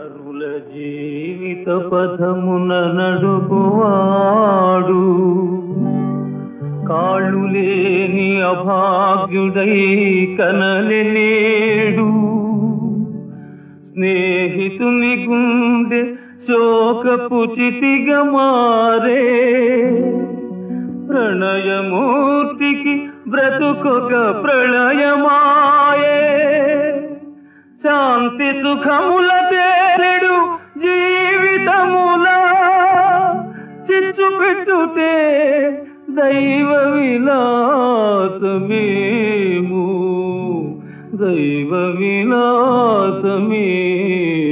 నరుల జీవిత పథమున నడుపువాడు కాళ్ళు లేని అభాగ్యుడై కనలేడు. స్నేహితుని గుండె శోకపు చితిగా మారే ప్రణయమూర్తికి బ్రతుకొక ప్రళయమాయే. శాంతి సుఖముల తేరెడు జీవితముల చిచ్చు పెట్టుతే దైవ విలాసమేము, దైవ విలాసమేము.